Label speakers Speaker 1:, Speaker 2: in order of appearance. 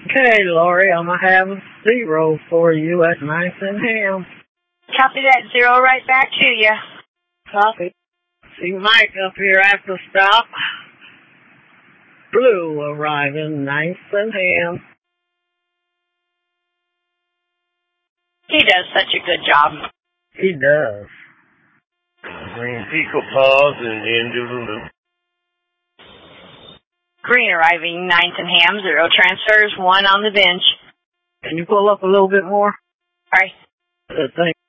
Speaker 1: Okay, Lori, I'm going to have 0 for you at 9th and Ham.
Speaker 2: Copy that. 0 right back to you.
Speaker 1: Copy. See Mike up here after stop. Blue arriving 9th and Ham.
Speaker 2: He does such a good job.
Speaker 1: He does.
Speaker 3: Green Pico pause and into the loop.
Speaker 2: Green arriving 9th and Ham. 0 transfers. 1 on the bench.
Speaker 1: Can you pull up a little bit more?
Speaker 2: All right.
Speaker 1: Thank